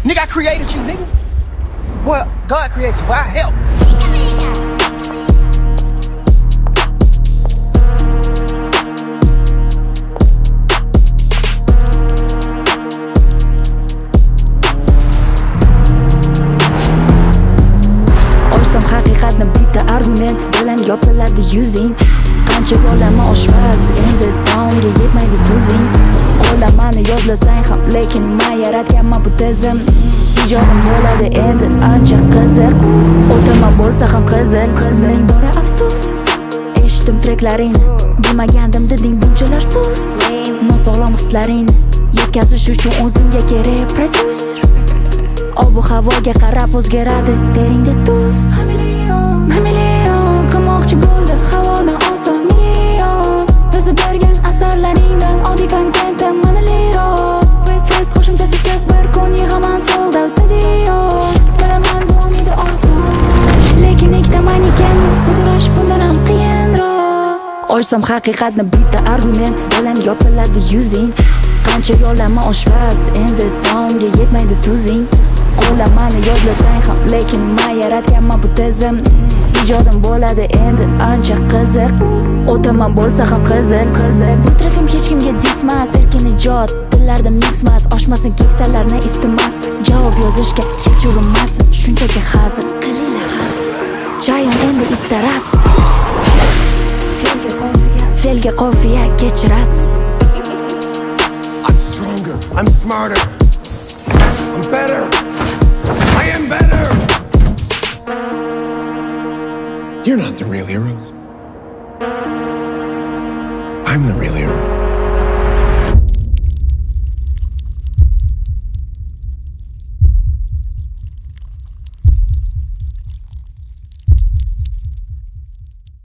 Nigga, I created you, nigga. Well, God created you, but I help. Orsam haqiqatni bitta argument bilan yopiladi yuzing. Qancha yo'lama oshpaz, endi taomga yetmaydi tuzing. Qo'lamani yodlasang ham, lekin men yaratganman bu tizim. Ijodim bo'ladi endi ancha qiziq. O'taman bo'lsa ham qizil, ming bora afsus. Eshitdim treklaringni, bilmagandim deding bunchalar sus. Nosog'lom hislaringni yetkazish uchun o'zingga kerak prodyuser. Ob-u havoga qarab o'zgaradi teringda tuz. Million qilmoqchi bo'ldi havoni oson million. Yozib bergan asarlaringdan oddiy kontentim manaliroq. Fest qo'shimchasi siz bir kun yig'aman solda stadion. Bilaman bu umidi oson, lekin ikkita manikenni sudirash bundan ham qiyinroq. Oysam haqiqatni bitta argument bilan yopiladi yuzing. Qancha yo'lama oshpaz, endi taomga yetmaydi tuzing. Qo'lamani yodlasang ham, lekin men yaratganman bu tizim. Ijodim bo'ladi endi ancha qiziq. O'taman bo'lsa ham qizil. Bu trekim hech kimga dismas, erkin ijod, dillarda mixmas. Oshmasin keksalarni istamas, javob yozishga hech urinmasin. Shunchaki hazil, qilinglar hazil. Chayon endi istarasiz. Felga qofiya kechirasiz. I'm stronger, I'm smarter, I'm better, I am better. You're not the real heroes. I'm the real hero.